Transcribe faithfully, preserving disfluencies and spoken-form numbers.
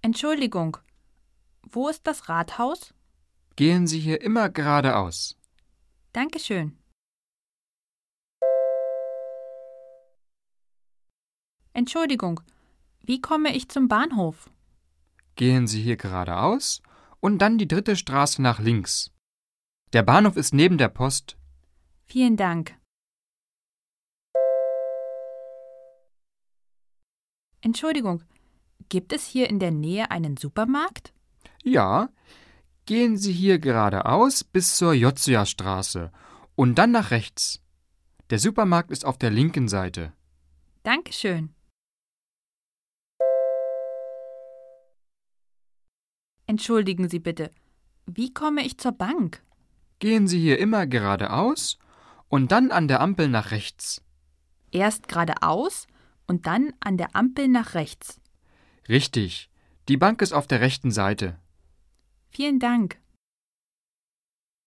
Entschuldigung, wo ist das Rathaus? Gehen Sie hier immer geradeaus. Dankeschön. Entschuldigung, wie komme ich zum Bahnhof? Gehen Sie hier geradeaus und dann die dritte Straße nach links. Der Bahnhof ist neben der Post. Vielen Dank. Entschuldigung, gibt es hier in der Nähe einen Supermarkt? Ja, gehen Sie hier geradeaus bis zur Jotsuya-Straße und dann nach rechts. Der Supermarkt ist auf der linken Seite. Dankeschön. Entschuldigen Sie bitte, wie komme ich zur Bank? Gehen Sie hier immer geradeaus und dann an der Ampel nach rechts. Erst geradeaus und dann an der Ampel nach rechts. Richtig, die Bank ist auf der rechten Seite. Vielen Dank.